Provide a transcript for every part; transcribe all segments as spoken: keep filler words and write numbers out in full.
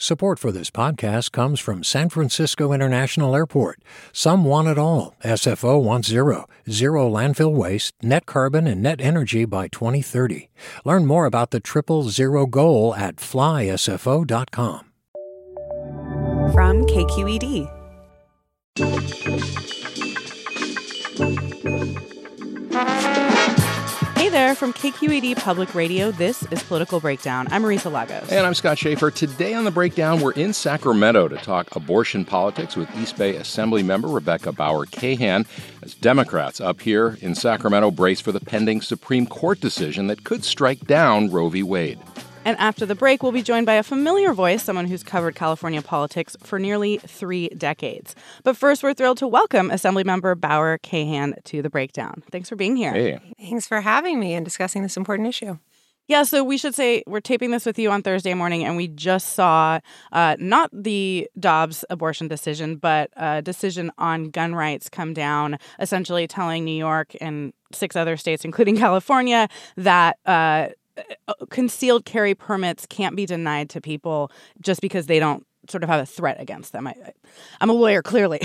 Support for this podcast comes from San Francisco International Airport. Some want it all. S F O wants zero. Zero landfill waste, net carbon, and net energy by twenty thirty. Learn more about the triple zero goal at fly S F O dot com. From K Q E D. Hey there, from K Q E D Public Radio, this is Political Breakdown. I'm Marisa Lagos. And I'm Scott Schaefer. Today on The Breakdown, we're in Sacramento to talk abortion politics with East Bay Assembly member Rebecca Bauer-Kahan as Democrats up here in Sacramento brace for the pending Supreme Court decision that could strike down Roe v. Wade. And after the break, we'll be joined by a familiar voice, someone who's covered California politics for nearly three decades. But first, we're thrilled to welcome Assemblymember Bauer-Kahan to The Breakdown. Thanks for being here. Hey. Thanks for having me and discussing this important issue. Yeah, so we should say we're taping this with you on Thursday morning, and we just saw uh, not the Dobbs abortion decision, but a decision on gun rights come down, essentially telling New York and six other states, including California, that uh, concealed carry permits can't be denied to people just because they don't sort of have a threat against them. I, I'm a lawyer, clearly.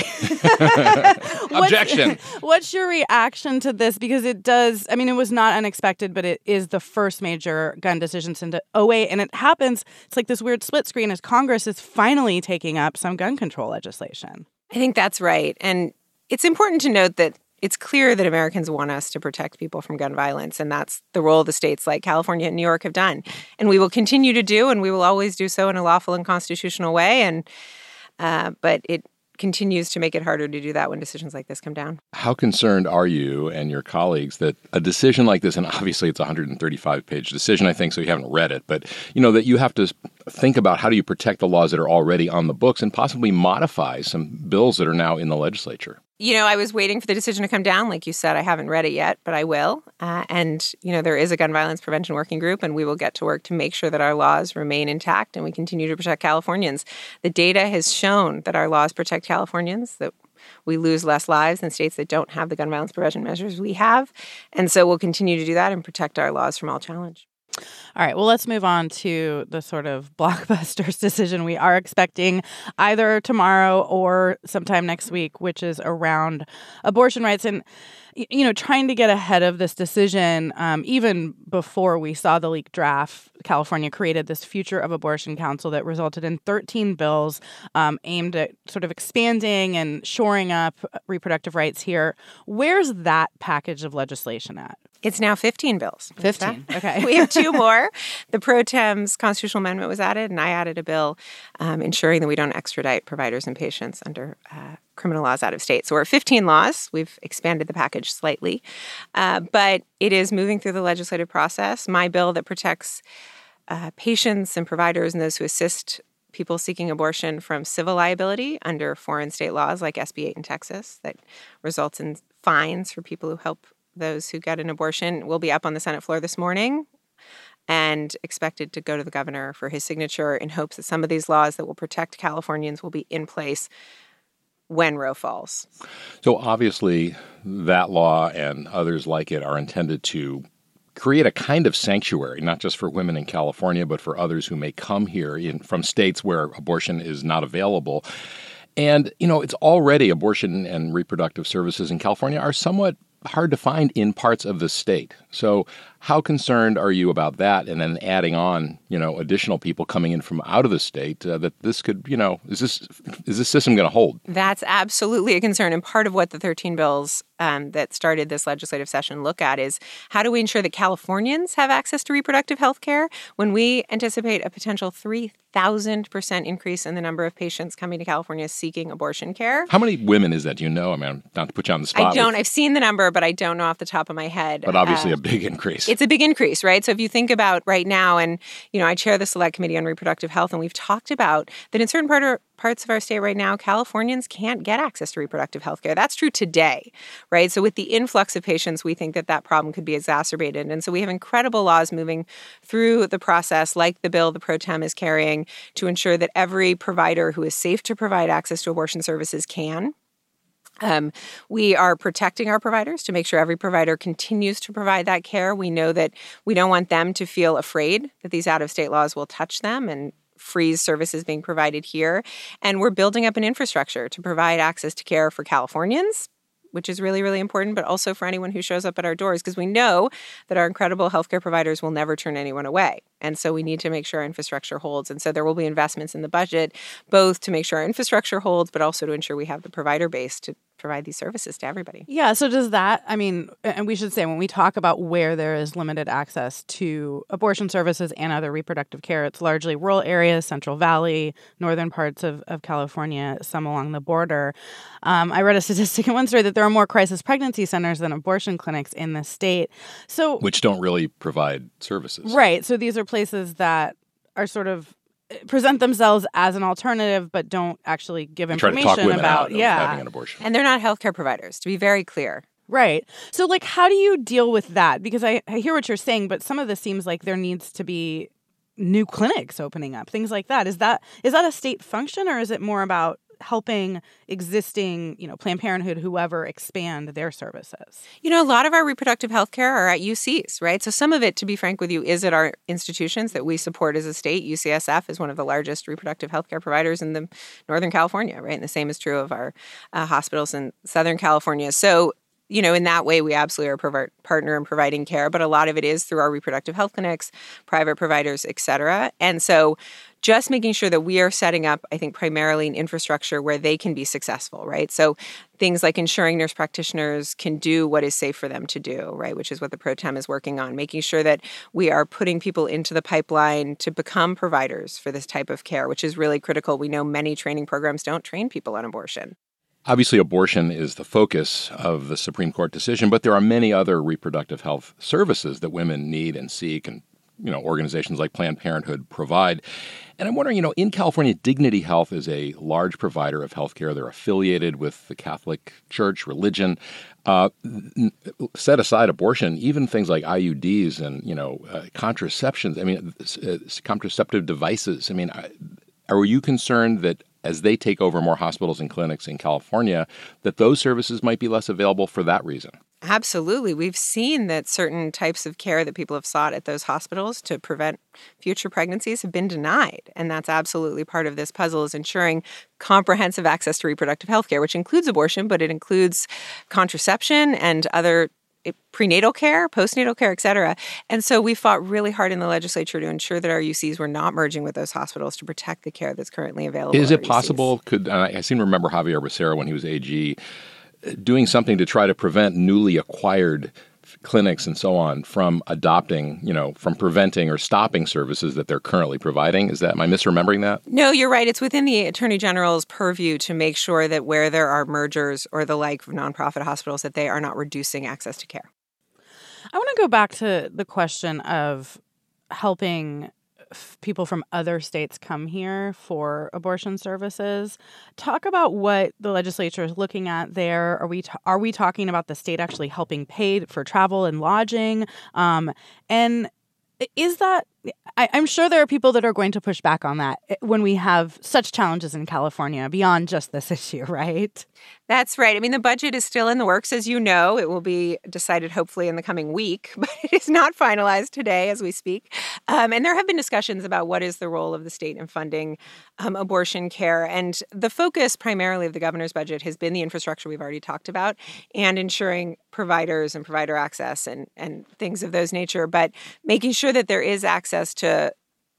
Objection. What's, what's your reaction to this? Because it does, I mean, it was not unexpected, but it is the first major gun decision since oh eight. And it happens, it's like this weird split screen as Congress is finally taking up some gun control legislation. I think that's right. And it's important to note that it's clear that Americans want us to protect people from gun violence, and that's the role the states like California and New York have done. And we will continue to do, and we will always do so in a lawful and constitutional way. And uh, but it continues to make it harder to do that when decisions like this come down. How concerned are you and your colleagues that a decision like this, and obviously it's a one hundred thirty-five page decision, I think, so you haven't read it, but you know that you have to think about how do you protect the laws that are already on the books and possibly modify some bills that are now in the legislature? You know, I was waiting for the decision to come down. Like you said, I haven't read it yet, but I will. Uh, and, you know, there is a gun violence prevention working group, and we will get to work to make sure that our laws remain intact and we continue to protect Californians. The data has shown that our laws protect Californians, that we lose less lives than states that don't have the gun violence prevention measures we have. And so we'll continue to do that and protect our laws from all challenge. All right, well, let's move on to the sort of blockbusters decision we are expecting either tomorrow or sometime next week, which is around abortion rights. And, you know, trying to get ahead of this decision, um, even before we saw the leaked draft, California created this Future of Abortion Council that resulted in thirteen bills um, aimed at sort of expanding and shoring up reproductive rights here. Where's that package of legislation at? It's now fifteen bills. fifteen, okay. We have two more. The Pro Tem's constitutional amendment was added, and I added a bill um, ensuring that we don't extradite providers and patients under uh, criminal laws out of state. So we're at fifteen laws. We've expanded the package slightly, uh, but it is moving through the legislative process. My bill that protects uh, patients and providers and those who assist people seeking abortion from civil liability under foreign state laws like S B eight in Texas that results in fines for people who help those who get an abortion will be up on the Senate floor this morning and expected to go to the governor for his signature in hopes that some of these laws that will protect Californians will be in place when Roe falls. So obviously that law and others like it are intended to create a kind of sanctuary, not just for women in California, but for others who may come here in, from states where abortion is not available. And, you know, it's already abortion and reproductive services in California are somewhat hard to find in parts of the state. So how concerned are you about that? And then adding on, you know, additional people coming in from out of the state uh, that this could, you know, is this is this system going to hold? That's absolutely a concern. And part of what the thirteen bills um, that started this legislative session look at is how do we ensure that Californians have access to reproductive health care when we anticipate a potential three thousand percent increase in the number of patients coming to California seeking abortion care. How many women is that? Do you know? I mean, not to put you on the spot. I don't. With, I've seen the number, but I don't know off the top of my head. But obviously uh, a big increase. It's a big increase, right? So if you think about right now, and, you know, I chair the Select Committee on Reproductive Health, and we've talked about that in certain part of, parts of our state right now, Californians can't get access to reproductive health care. That's true today, right? So with the influx of patients, we think that that problem could be exacerbated. And so we have incredible laws moving through the process, like the bill the Pro Tem is carrying, to ensure that every provider who is safe to provide access to abortion services can. Um, we are protecting our providers to make sure every provider continues to provide that care. We know that we don't want them to feel afraid that these out-of-state laws will touch them. And freeze services being provided here. And we're building up an infrastructure to provide access to care for Californians, which is really, really important, but also for anyone who shows up at our doors, because we know that our incredible healthcare providers will never turn anyone away. And so we need to make sure our infrastructure holds. And so there will be investments in the budget, both to make sure our infrastructure holds, but also to ensure we have the provider base to provide these services to everybody. Yeah. So does that, I mean, and we should say when we talk about where there is limited access to abortion services and other reproductive care, it's largely rural areas, Central Valley, northern parts of, of California, some along the border. Um, I read a statistic in one story that there are more crisis pregnancy centers than abortion clinics in the state. So, which don't really provide services. Right. So these are places that are sort of present themselves as an alternative, but don't actually give information try to talk women about out of yeah. having an abortion. And they're not healthcare providers, to be very clear. Right. So, like, how do you deal with that? Because I, I hear what you're saying, but some of this seems like there needs to be new clinics opening up, things like that. Is that is that a state function, or is it more about helping existing, you know, Planned Parenthood, whoever, expand their services? You know, a lot of our reproductive health care are at U Cs, right? So some of it, to be frank with you, is at our institutions that we support as a state. U C S F is one of the largest reproductive health care providers in the Northern California, right? And the same is true of our uh, hospitals in Southern California. So, you know, in that way, we absolutely are a provi- partner in providing care, but a lot of it is through our reproductive health clinics, private providers, et cetera. And so just making sure that we are setting up, I think, primarily an infrastructure where they can be successful, right? So things like ensuring nurse practitioners can do what is safe for them to do, right, which is what the Pro Tem is working on, making sure that we are putting people into the pipeline to become providers for this type of care, which is really critical. We know many training programs don't train people on abortion. Obviously, abortion is the focus of the Supreme Court decision, but there are many other reproductive health services that women need and seek, and you know, organizations like Planned Parenthood provide. And I'm wondering, you know, in California, Dignity Health is a large provider of health care. They're affiliated with the Catholic Church, religion. Uh, set aside abortion, even things like I U Ds and, you know, uh, contraceptions, I mean, uh, contraceptive devices. I mean, I, are you concerned that as they take over more hospitals and clinics in California, that those services might be less available for that reason? Absolutely. We've seen that certain types of care that people have sought at those hospitals to prevent future pregnancies have been denied. And that's absolutely part of this puzzle, is ensuring comprehensive access to reproductive health care, which includes abortion, but it includes contraception and other prenatal care, postnatal care, et cetera. And so we fought really hard in the legislature to ensure that our U Cs were not merging with those hospitals to protect the care that's currently available. Is it possible, could I, I seem to remember Javier Becerra when he was A G doing something to try to prevent newly acquired clinics and so on from adopting, you know, from preventing or stopping services that they're currently providing? Is that, am I misremembering that? No, you're right. It's within the Attorney General's purview to make sure that where there are mergers or the like of nonprofit hospitals, that they are not reducing access to care. I want to go back to the question of helping f- people from other states come here for abortion services. Talk about what the legislature is looking at there. Are we t- are we talking about the state actually helping pay for travel and lodging? Um, and is that, I, I'm sure there are people that are going to push back on that when we have such challenges in California beyond just this issue, right? That's right. I mean, the budget is still in the works, as you know. It will be decided hopefully in the coming week, but it is not finalized today as we speak. Um, and there have been discussions about what is the role of the state in funding um, abortion care. And the focus primarily of the governor's budget has been the infrastructure we've already talked about and ensuring providers and provider access and, and things of those nature, but making sure that there is access to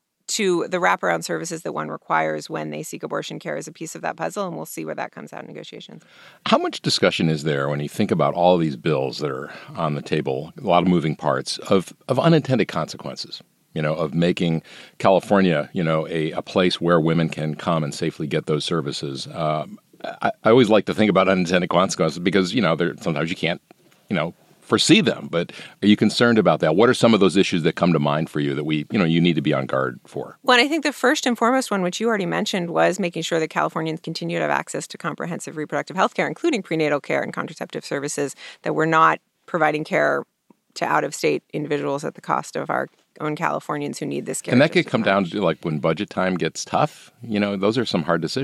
to the wraparound services that one requires when they seek abortion care is a piece of that puzzle, and we'll see where that comes out in negotiations. How much discussion is there when you think about all these bills that are on the table, a lot of moving parts, of, of unintended consequences, you know, of making California, you know, a, a place where women can come and safely get those services? Um, I, I always like to think about unintended consequences because, you know, there, sometimes you can't, you know, foresee them. But are you concerned about that? What are some of those issues that come to mind for you that we, you know, you need to be on guard for? Well, I think the first and foremost one, which you already mentioned, was making sure that Californians continue to have access to comprehensive reproductive health care, including prenatal care and contraceptive services, that we're not providing care to out-of-state individuals at the cost of our own Californians who need this care. And that could come down to, like, when budget time gets tough. You know, those are some hard decisions.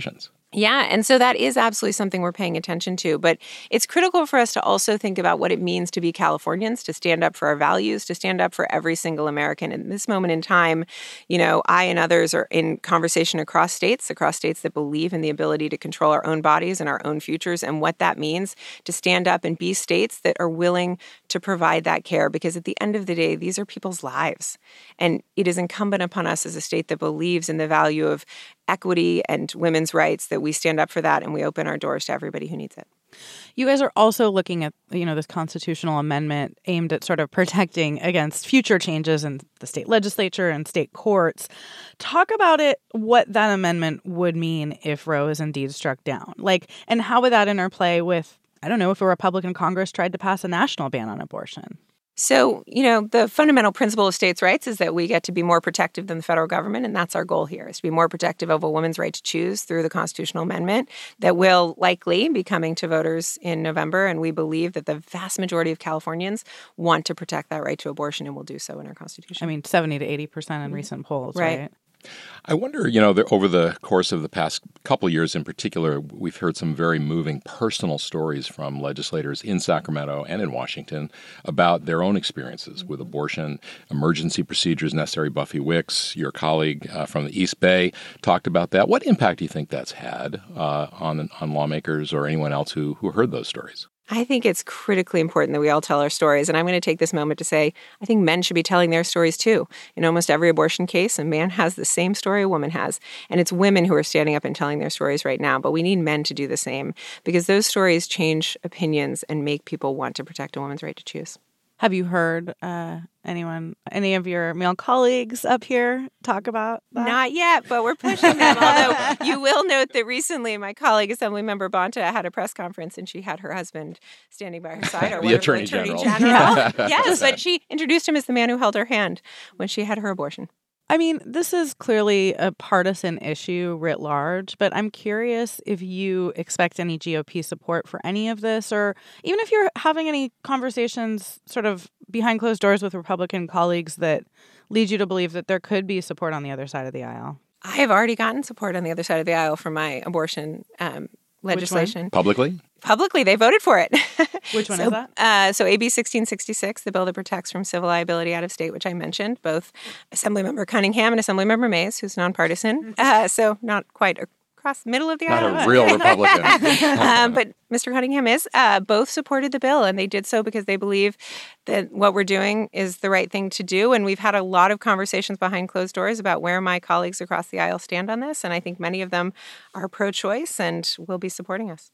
Yeah, and so that is absolutely something we're paying attention to. But it's critical for us to also think about what it means to be Californians, to stand up for our values, to stand up for every single American. In this moment in time, you know, I and others are in conversation across states, across states that believe in the ability to control our own bodies and our own futures, and what that means to stand up and be states that are willing to provide that care. Because at the end of the day, these are people's lives. And it is incumbent upon us as a state that believes in the value of equity and women's rights that we stand up for that and we open our doors to everybody who needs it. You guys are also looking at, you know, this constitutional amendment aimed at sort of protecting against future changes in the state legislature and state courts. Talk about it, what that amendment would mean if Roe is indeed struck down. Like, and how would that interplay with, I don't know, if a Republican Congress tried to pass a national ban on abortion? So, you know, the fundamental principle of states' rights is that we get to be more protective than the federal government, and that's our goal here, is to be more protective of a woman's right to choose through the constitutional amendment that will likely be coming to voters in November. And we believe that the vast majority of Californians want to protect that right to abortion and will do so in our Constitution. I mean, seventy to eighty percent in recent polls, right? right? I wonder, you know, the, over the course of the past couple of years in particular, we've heard some very moving personal stories from legislators in Sacramento and in Washington about their own experiences with abortion, emergency procedures necessary. Buffy Wicks, your colleague uh, from the East Bay, talked about that. What impact do you think that's had uh, on on lawmakers or anyone else who, who heard those stories? I think it's critically important that we all tell our stories. And I'm going to take this moment to say, I think men should be telling their stories too. In almost every abortion case, a man has the same story a woman has. And it's women who are standing up and telling their stories right now. But we need men to do the same because those stories change opinions and make people want to protect a woman's right to choose. Have you heard uh, anyone, any of your male colleagues up here talk about that? Not yet, but we're pushing them. Although you will note that recently my colleague, Assemblymember Bonta, had a press conference and she had her husband standing by her side. Or the Attorney, attorney General. General. Yes, but she introduced him as the man who held her hand when she had her abortion. I mean, this is clearly a partisan issue writ large, but I'm curious if you expect any G O P support for any of this, or even if you're having any conversations sort of behind closed doors with Republican colleagues that lead you to believe that there could be support on the other side of the aisle. I have already gotten support on the other side of the aisle for my abortion um, legislation. Publicly? Publicly, they voted for it. Which one so, is that? Uh, so A B sixteen sixty-six, the bill that protects from civil liability out of state, which I mentioned, both Assemblymember Cunningham and Assemblymember Mays, who's nonpartisan. Uh, so not quite across the middle of the aisle. Not a real Republican. um, but Mister Cunningham is. Uh, both supported the bill, and they did so because they believe that what we're doing is the right thing to do. And we've had a lot of conversations behind closed doors about where my colleagues across the aisle stand on this. And I think many of them are pro-choice and will be supporting us.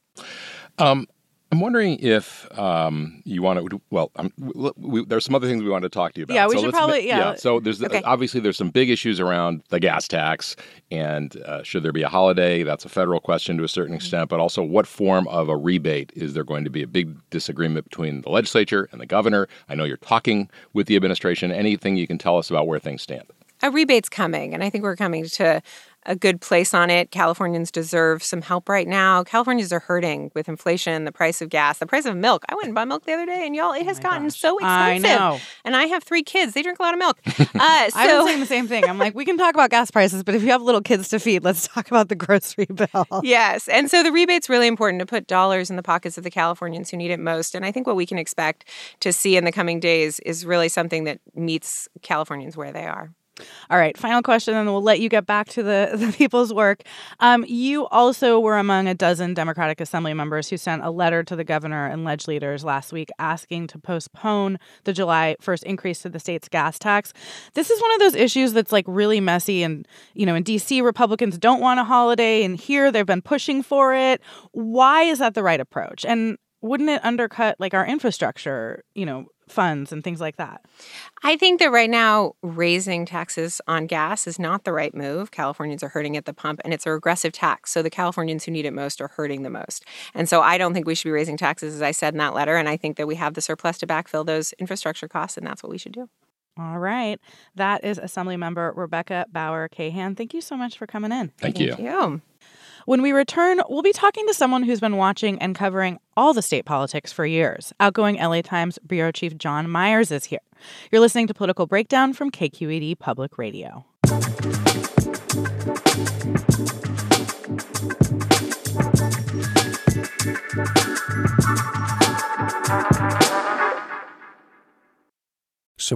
Um, I'm wondering if um, you want to. Well, um, we, there's some other things we want to talk to you about. Yeah, we so should probably. Yeah. yeah. So there's okay. obviously there's some big issues around the gas tax, and uh, should there be a holiday? That's a federal question to a certain extent. But also, what form of a rebate is there going to be? A big disagreement between the legislature and the governor. I know you're talking with the administration. Anything you can tell us about where things stand? A rebate's coming, and I think we're coming to a good place on it. Californians deserve some help right now. Californians are hurting with inflation, the price of gas, the price of milk. I went and bought milk the other day, and y'all, it has oh gotten gosh. so expensive. I know. And I have three kids. They drink a lot of milk. Uh, so, I've been saying the same thing. I'm like, we can talk about gas prices, but if you have little kids to feed, let's talk about the grocery bill. Yes. And so the rebate's really important to put dollars in the pockets of the Californians who need it most. And I think what we can expect to see in the coming days is really something that meets Californians where they are. All right, final question, and we'll let you get back to the, the people's work. Um, you also were among a dozen Democratic Assembly members who sent a letter to the governor and ledge leaders last week asking to postpone the July first increase to the state's gas tax. This is one of those issues that's like really messy, and you know, in D C, Republicans don't want a holiday, and here they've been pushing for it. Why is that the right approach? And wouldn't it undercut like our infrastructure, you know, funds and things like that? I think that right now raising taxes on gas is not the right move. Californians are hurting at the pump, and it's a regressive tax. So the Californians who need it most are hurting the most. And so I don't think we should be raising taxes, as I said in that letter. And I think that we have the surplus to backfill those infrastructure costs, and that's what we should do. All right. That is Assemblymember Rebecca Bauer-Cahan. Thank you so much for coming in. Thank you. Thank you. When we return, we'll be talking to someone who's been watching and covering all the state politics for years. Outgoing L A Times Bureau Chief John Myers is here. You're listening to Political Breakdown from K Q E D Public Radio.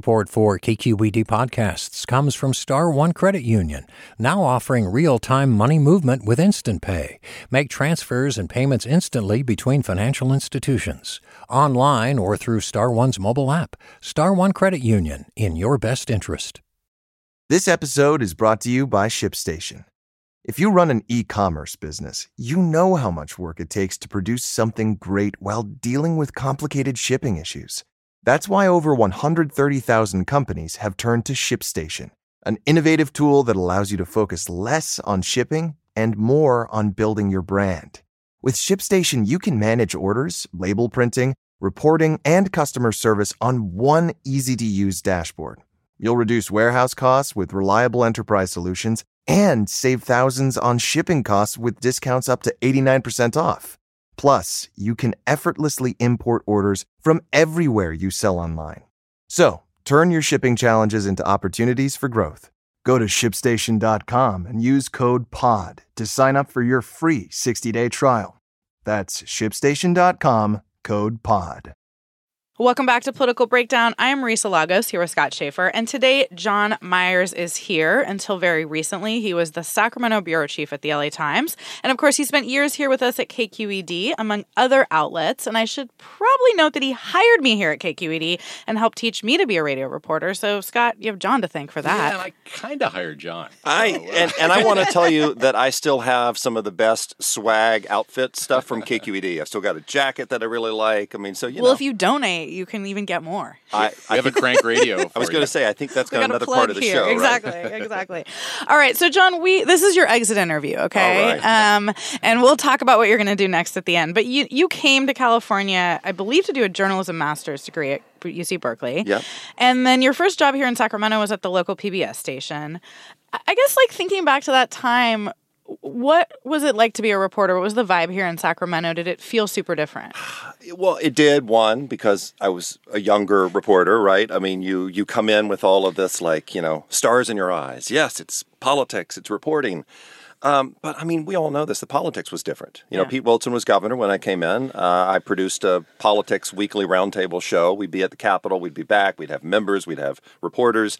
Support for K Q E D podcasts comes from Star One Credit Union, now offering real-time money movement with Instant Pay. Make transfers and payments instantly between financial institutions, online or through Star One's mobile app. Star One Credit Union, in your best interest. This episode is brought to you by ShipStation. If you run an e-commerce business, you know how much work it takes to produce something great while dealing with complicated shipping issues. That's why over one hundred thirty thousand companies have turned to ShipStation, an innovative tool that allows you to focus less on shipping and more on building your brand. With ShipStation, you can manage orders, label printing, reporting, and customer service on one easy-to-use dashboard. You'll reduce warehouse costs with reliable enterprise solutions and save thousands on shipping costs with discounts up to eighty-nine percent off. Plus, you can effortlessly import orders from everywhere you sell online. So, turn your shipping challenges into opportunities for growth. Go to ship station dot com and use code P O D to sign up for your free sixty-day trial. That's ship station dot com, code P O D. Welcome back to Political Breakdown. I am Marisa Lagos here with Scott Schaefer, and today John Myers is here. Until very recently, he was the Sacramento bureau chief at the L A Times, and of course, he spent years here with us at K Q E D, among other outlets. And I should probably note that he hired me here at K Q E D and helped teach me to be a radio reporter. So, Scott, you have John to thank for that. Yeah, and I kind of hired John. I so, uh, and, and I want to tell you that I still have some of the best swag outfit stuff from K Q E D. I've still got a jacket that I really like. I mean, so you well, know. if you donate, you can even get more. I, we I have a crank radio. I was going to say, I think that's got another part of the here. show, exactly, right? Exactly. All right, so John, we this is your exit interview, okay? All right. Um, and we'll talk about what you're going to do next at the end. But you you came to California, I believe, to do a journalism master's degree at U C Berkeley. Yeah. And then your first job here in Sacramento was at the local P B S station. I guess, like, thinking back to that time, what was it like to be a reporter? What was the vibe here in Sacramento? Did it feel super different? Well, it did, one, because I was a younger reporter, right? I mean, you you come in with all of this, like, you know, stars in your eyes. Yes, it's politics, it's reporting. Um, but, I mean, we all know this. The politics was different. You know, Yeah. Pete Wilson was governor when I came in. Uh, I produced a politics weekly roundtable show. We'd be at the Capitol. We'd be back. We'd have members. We'd have reporters.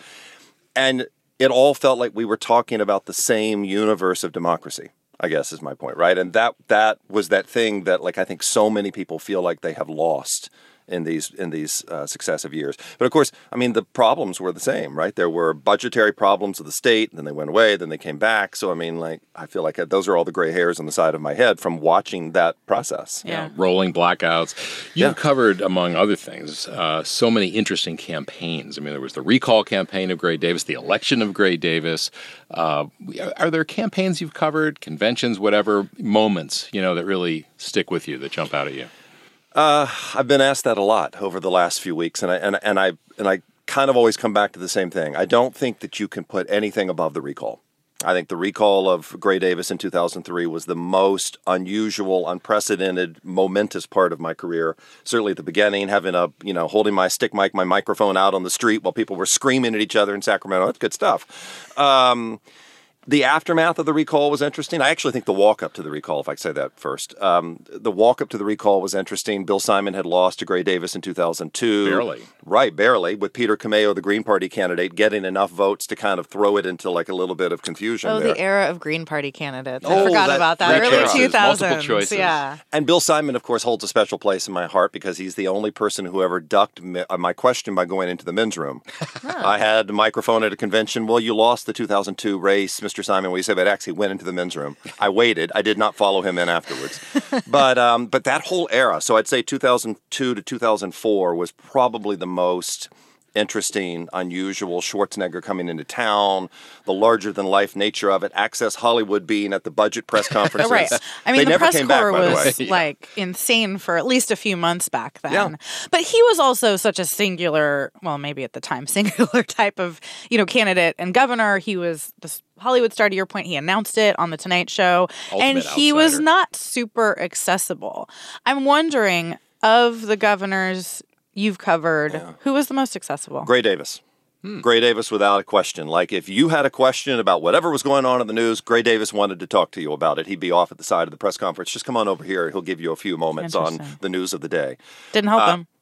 And it all felt like we were talking about the same universe of democracy, I guess is my point, right? And that that was that thing that, like, I think so many people feel like they have lost in these in these uh, successive years. But of course, I mean, the problems were the same, right? There were budgetary problems of the state, and then they went away, then they came back. So, I mean, like, I feel like those are all the gray hairs on the side of my head from watching that process. Yeah. Yeah, rolling blackouts. You've Yeah. covered, among other things, uh, so many interesting campaigns. I mean, there was the recall campaign of Gray Davis, the election of Gray Davis. Uh, are there campaigns you've covered, conventions, whatever, moments, you know, that really stick with you, that jump out at you? Uh, I've been asked that a lot over the last few weeks, and I and and I and I kind of always come back to the same thing. I don't think that you can put anything above the recall. I think the recall of Gray Davis in two thousand three was the most unusual, unprecedented, momentous part of my career. Certainly at the beginning, having a, you know, holding my stick mic, my microphone out on the street while people were screaming at each other in Sacramento. That's good stuff. Um, The aftermath of the recall was interesting. I actually think the walk-up to the recall, if I could say that first. Um, the walk-up to the recall was interesting. Bill Simon had lost to Gray Davis in two thousand two. Barely. Right, barely, with Peter Cameo, the Green Party candidate, getting enough votes to kind of throw it into like a little bit of confusion Oh, there. the era of Green Party candidates. I Oh, forgot that- about that. great Early choices, two thousands. multiple choices. Yeah. And Bill Simon, of course, holds a special place in my heart because he's the only person who ever ducked me, uh, my question by going into the men's room. I had a microphone at a convention. Well, you lost the two thousand two race, Mister Simon. What do you say about actually went into the men's room? I waited. I did not follow him in afterwards. But um, but that whole era, so I'd say two thousand two to two thousand four was probably the most interesting, unusual. Schwarzenegger coming into town, the larger-than-life nature of it, Access Hollywood being at the budget press conferences. Right. I mean, They the never press came back, corps by the was way. like insane for at least a few months back then. Yeah. But he was also such a singular, well, maybe at the time, singular type of, you know, candidate and governor. He was the Hollywood star, to your point. He announced it on The Tonight Show. and Ultimate he was outsider. not super accessible. I'm wondering, of the governors you've covered, who was the most accessible? Gray Davis. Gray Davis, without a question. Like, if you had a question about whatever was going on in the news, Gray Davis wanted to talk to you about it. He'd be off at the side of the press conference. Just come on over here. He'll give you a few moments on Interesting. the news of the day. Didn't help Uh, him.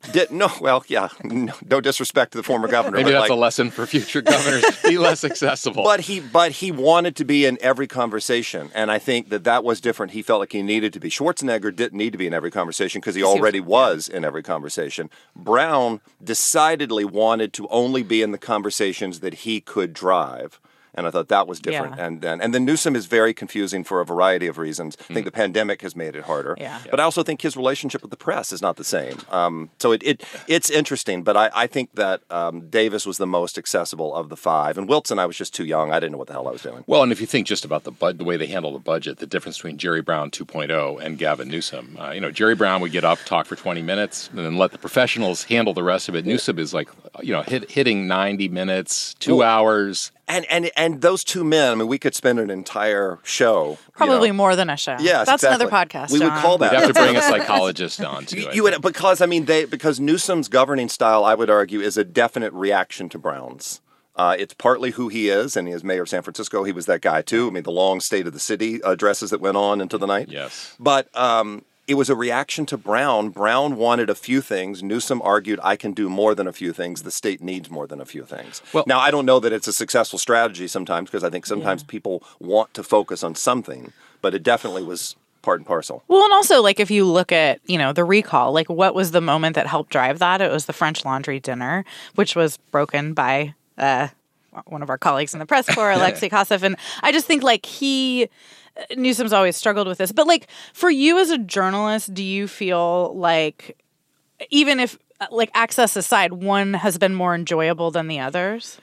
Did no, well, yeah, no, no disrespect to the former governor. Maybe but that's like, a lesson for future governors. Be less accessible. But he, but he wanted to be in every conversation, and I think that that was different. He felt like he needed to be. Schwarzenegger didn't need to be in every conversation because he already was in every conversation. Brown decidedly wanted to only be in the conversations that he could drive. And I thought that was different. Yeah. And then and then Newsom is very confusing for a variety of reasons. I think the pandemic has made it harder. Yeah. But I also think his relationship with the press is not the same. Um, so it, it it's interesting. But I, I think that um, Davis was the most accessible of the five. And Wilson, I was just too young. I didn't know what the hell I was doing. Well, and if you think just about the bud, the way they handle the budget, the difference between Jerry Brown two point oh and Gavin Newsom. Uh, you know, Jerry Brown would get up, talk for twenty minutes, and then let the professionals handle the rest of it. Newsom is like, you know, hit, hitting ninety minutes, two Well, hours. And and and those two men, I mean, we could spend an entire show. Probably you know. more than a show. Yes, That's exactly. another podcast. We would John. call that. You'd have to bring a psychologist on, too. You, I you would, because I mean, they because Newsom's governing style, I would argue, is a definite reaction to Brown's. Uh, it's partly who he is, and as mayor of San Francisco, he was that guy too. I mean, the long State of the City addresses that went on into the night. Yes, but um, it was a reaction to Brown. Brown wanted a few things. Newsom argued, I can do more than a few things. The state needs more than a few things. Well, now, I don't know that it's a successful strategy sometimes, because I think sometimes Yeah. people want to focus on something, but it definitely was part and parcel. Well, and also, like, if you look at, you know, the recall, like, what was the moment that helped drive that? It was the French Laundry dinner, which was broken by uh, one of our colleagues in the press corps, Alexei Kosseff. And I just think, like, he... Newsom's always struggled with this. But, like, for you as a journalist, do you feel like, even if, like, access aside, one has been more enjoyable than the others?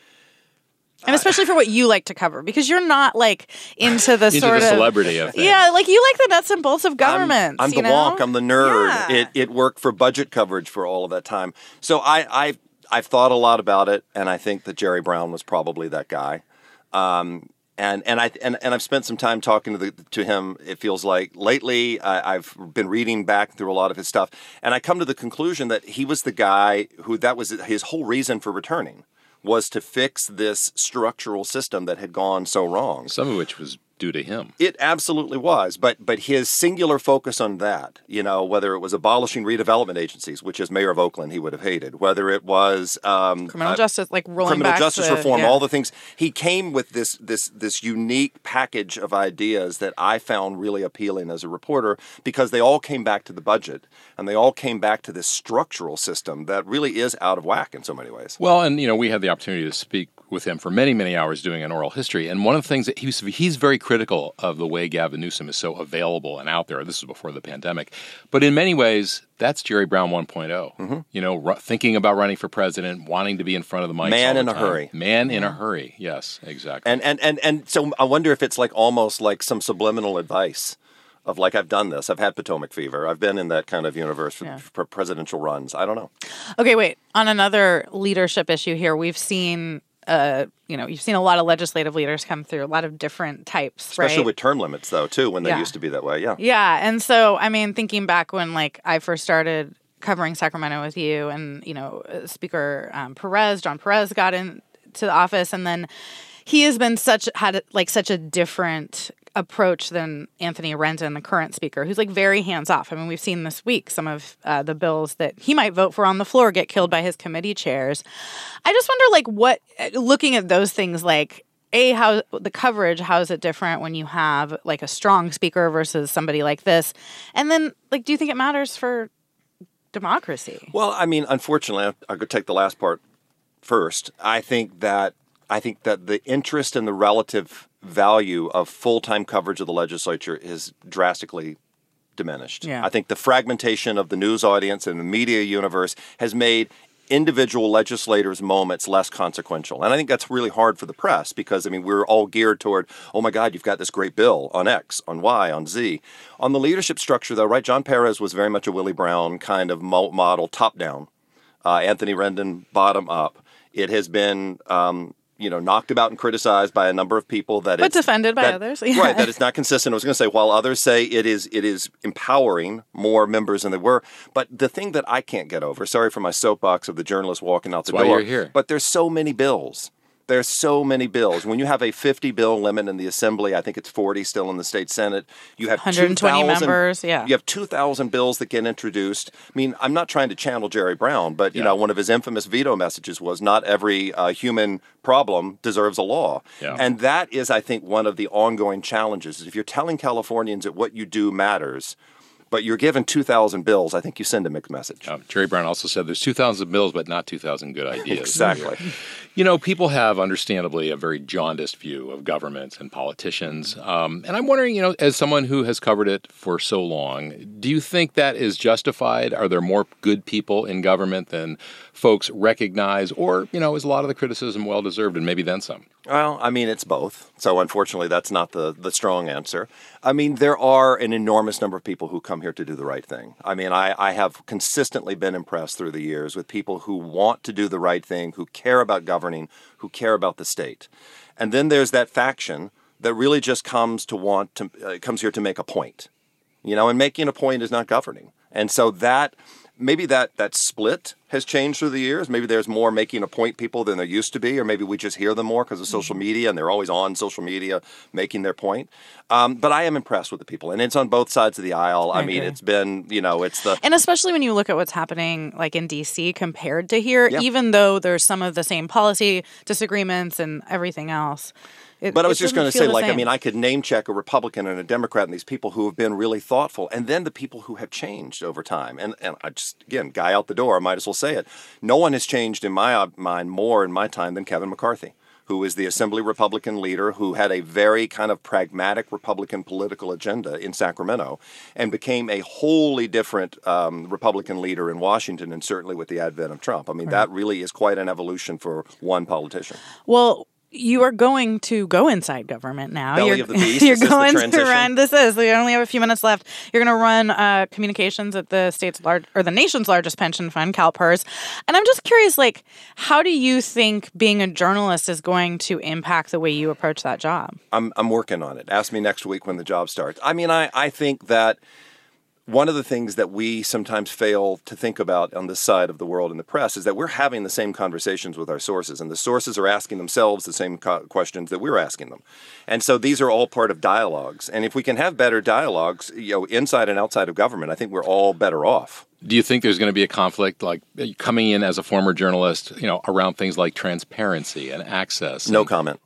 And especially for what you like to cover, because you're not, like, into the into sort the of... celebrity of things. Yeah, like, you like the nuts and bolts of government. I'm, I'm you the know? wonk. I'm the nerd. Yeah. It it worked for budget coverage for all of that time. So I, I, I've thought a lot about it, and I think that Jerry Brown was probably that guy. Um, and and I and, and I've spent some time talking to the to him. It feels like lately I, I've been reading back through a lot of his stuff, and I come to the conclusion that he was the guy who that was his whole reason for returning, was to fix this structural system that had gone so wrong. Some of which was due to him. It absolutely was, but but his singular focus on that, you know, whether it was abolishing redevelopment agencies, which as mayor of Oakland he would have hated, whether it was um, Criminal uh, justice, like rolling criminal back justice the- reform, yeah. all the things, he came with this this this unique package of ideas that I found really appealing as a reporter, because they all came back to the budget, and they all came back to this structural system that really is out of whack in so many ways. Well, and, you know, we had the opportunity to speak with him for many, many hours doing an oral history. And one of the things that he's, he's very critical of the way Gavin Newsom is so available and out there. This was before the pandemic. But in many ways, that's Jerry Brown one point oh. Mm-hmm. You know, r- thinking about running for president, wanting to be in front of the mic. Man all in the a time. hurry. Man in a hurry. Yes, exactly. And, and and and so I wonder if it's like almost like some subliminal advice of like, I've done this. I've had Potomac fever. I've been in that kind of universe for, Yeah. for presidential runs. I don't know. Okay, wait. On another leadership issue here, we've seen, uh, you know, you've seen a lot of legislative leaders come through, a lot of different types, Especially right? with term limits, though, too, when they Yeah. used to be that way. Yeah. Yeah, and so, I mean, thinking back when, like, I first started covering Sacramento with you, and, you know, Speaker um, Perez, John Perez got into the office, and then he has been such, had, like, such a different approach than Anthony Renton, the current speaker, who's like very hands-off. I mean, we've seen this week some of uh, the bills that he might vote for on the floor get killed by his committee chairs. I just wonder, like, what, looking at those things, like, A, how the coverage, how is it different when you have, like, a strong speaker versus somebody like this? And then, like, do you think it matters for democracy? Well, I mean, unfortunately, I- I'll go take the last part first. I think that I think that the interest and the relative value of full-time coverage of the legislature is drastically diminished. Yeah. I think the fragmentation of the news audience and the media universe has made individual legislators' moments less consequential. And I think that's really hard for the press, because, I mean, we're all geared toward, oh, my God, you've got this great bill on X, on Y, on Z. On the leadership structure, though, right, John Perez was very much a Willie Brown kind of mo- model, top-down. Uh, Anthony Rendon, bottom-up. It has been... Um, you know, knocked about and criticized by a number of people that But it's... defended by that- others. Yeah. Right, that it's not consistent. I was going to say, while others say it is it is empowering more members than they were. But the thing that I can't get over, sorry for my soapbox of the journalist walking out the That's why door, you're here. but there's so many bills. There's so many bills. When you have a fifty bill limit in the Assembly, I think it's forty still in the state Senate. You have one hundred twenty members, yeah. You have two thousand bills that get introduced. I mean, I'm not trying to channel Jerry Brown, but, you Yeah. know, one of his infamous veto messages was not every uh, human problem deserves a law. Yeah. And that is, I think, one of the ongoing challenges. If you're telling Californians that what you do matters, but you're given two thousand bills, I think you send a mixed message. Um, Jerry Brown also said there's two thousand bills, but not two thousand good ideas. Exactly. You know, people have, understandably, a very jaundiced view of government and politicians. Um, and I'm wondering, you know, as someone who has covered it for so long, do you think that is justified? Are there more good people in government than folks recognize? Or, you know, is a lot of the criticism well-deserved and maybe then some? Well, I mean, it's both. So unfortunately, that's not the, the strong answer. I mean, there are an enormous number of people who come here to do the right thing. I mean, I, I have consistently been impressed through the years with people who want to do the right thing, who care about governing, who care about the state. And then there's that faction that really just comes to want to uh, comes here to make a point. You know, and making a point is not governing. And so that maybe that that split has changed through the years. Maybe there's more making a point people than there used to be, or maybe we just hear them more because of social media, and they're always on social media making their point. Um, but I am impressed with the people, and it's on both sides of the aisle. I, I mean, agree. It's been, you know, it's the... And especially when you look at what's happening like in D C compared to here, Yeah. even though there's some of the same policy disagreements and everything else. It, But I was it just going to doesn't say, feel the like, I same. mean, I could name check a Republican and a Democrat and these people who have been really thoughtful, and then the people who have changed over time. And and I just, again, guy out the door, I might as well say it. No one has changed in my mind more in my time than Kevin McCarthy, who is the Assembly Republican leader who had a very kind of pragmatic Republican political agenda in Sacramento and became a wholly different um, Republican leader in Washington, and certainly with the advent of Trump. I mean, that really is quite an evolution for one politician. Well, you are going to go inside government now. Belly you're of the beast? you're Is this the going to transition? run. This is. We only have a few minutes left. You're going to run uh, communications at the state's large or the nation's largest pension fund, CalPERS. And I'm just curious, like, how do you think being a journalist is going to impact the way you approach that job? I'm I'm working on it. Ask me next week when the job starts. I mean, I, I think that one of the things that we sometimes fail to think about on this side of the world in the press is that we're having the same conversations with our sources, and the sources are asking themselves the same co- questions that we're asking them. And so these are all part of dialogues. And if we can have better dialogues, you know, inside and outside of government, I think we're all better off. Do you think there's going to be a conflict, like coming in as a former journalist, you know, around things like transparency and access? No and, comment.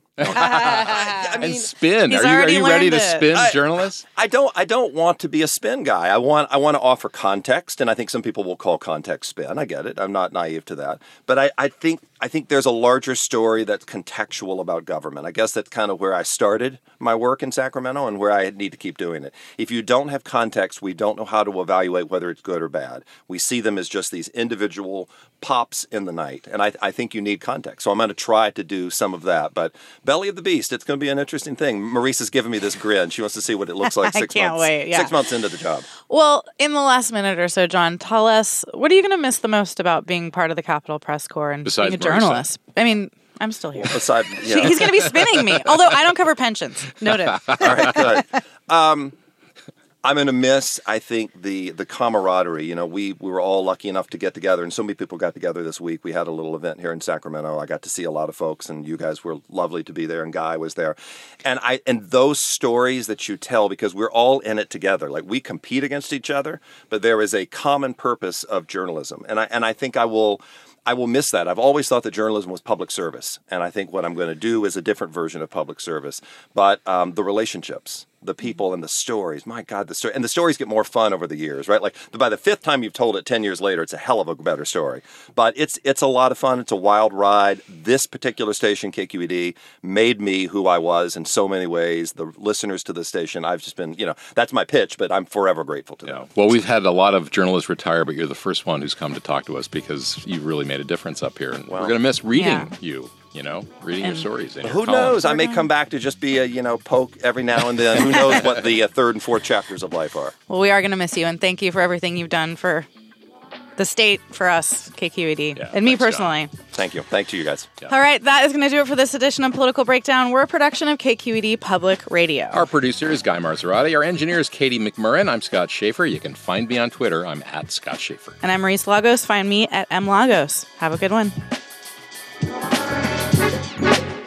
I and spin. he's Are you, are already you ready to learned it. spin I- journalists? I don't. I don't want to be a spin guy. I want. I want to offer context, and I think some people will call context spin. I get it. I'm not naive to that. But I, I think. I think there's a larger story that's contextual about government. I guess that's kind of where I started my work in Sacramento, and where I need to keep doing it. If you don't have context, we don't know how to evaluate whether it's good or bad. We see them as just these individual pops in the night, and I, I think you need context. So I'm going to try to do some of that. But belly of the beast, it's going to be an interesting thing. Maurice is giving me this grin. She wants to see what it looks like I six can't months. wait, yeah. Six months into the job. Well, in the last minute or so, John, tell us, what are you going to miss the most about being part of the Capitol Press Corps and Besides being a Marissa. journalist? I mean, I'm still here. Aside, yeah. He's going to be spinning me, although I don't cover pensions. Noted. All right, good. Um, I'm going to miss, I think, the the camaraderie. You know, we, we were all lucky enough to get together, and so many people got together this week. We had a little event here in Sacramento. I got to see a lot of folks, and you guys were lovely to be there, and Guy was there. And I and those stories that you tell, because we're all in it together. Like, we compete against each other, but there is a common purpose of journalism. And I and I think I will... I will miss that. I've always thought that journalism was public service, and I think what I'm going to do is a different version of public service. But um, the relationships, the people, and the stories, my God, the story, and the stories get more fun over the years, right? Like by the fifth time you've told it ten years later, it's a hell of a better story. But it's it's a lot of fun. It's a wild ride. This particular station, K Q E D, made me who I was in so many ways. The listeners to the station, I've just been, you know, that's my pitch, but I'm forever grateful to them. Yeah. Well, we've had a lot of journalists retire, but you're the first one who's come to talk to us because you really made a difference up here. And Well, we're going to miss reading yeah. you, you know, reading And your stories. And your Who columns. knows? I may come back to just be a, you know, poke every now and then. Who knows what the uh, third and fourth chapters of life are. Well, we are going to miss you, and thank you for everything you've done for the state, for us, K Q E D, Yeah, and me thanks, John. personally. Thank you. Thank you, you guys. All right, that is going to do it for this edition of Political Breakdown. We're a production of K Q E D Public Radio. Our producer is Guy Marzorati. Our engineer is Katie McMurrin. I'm Scott Schaefer. You can find me on Twitter. I'm at Scott Schaefer. And I'm Maurice Lagos. Find me at M Lagos. Have a good one.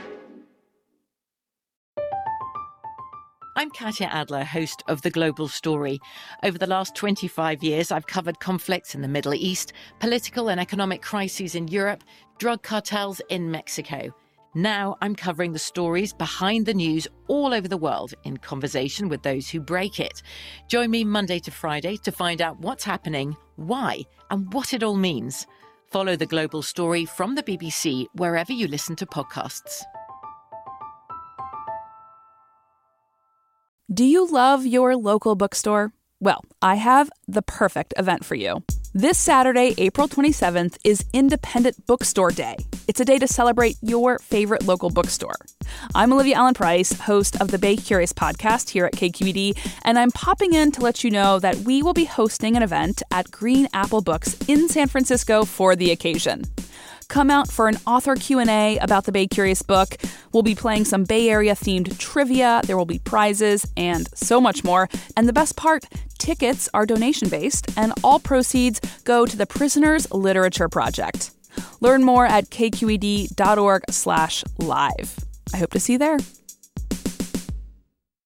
I'm Katya Adler, host of The Global Story. Over the last twenty-five years, I've covered conflicts in the Middle East, political and economic crises in Europe, drug cartels in Mexico. Now I'm covering the stories behind the news all over the world in conversation with those who break it. Join me Monday to Friday to find out what's happening, why, and what it all means. Follow The Global Story from the B B C wherever you listen to podcasts. Do you love your local bookstore? Well, I have the perfect event for you. This Saturday, April twenty-seventh, is Independent Bookstore Day. It's a day to celebrate your favorite local bookstore. I'm Olivia Allen Price, host of the Bay Curious podcast here at K Q E D, and I'm popping in to let you know that we will be hosting an event at Green Apple Books in San Francisco for the occasion. Come out for an author Q and A about the Bay Curious book. We'll be playing some Bay Area-themed trivia, there will be prizes, and so much more. And the best part, tickets are donation-based, and all proceeds go to the Prisoners Literature Project. Learn more at kqed.org slash live. I hope to see you there.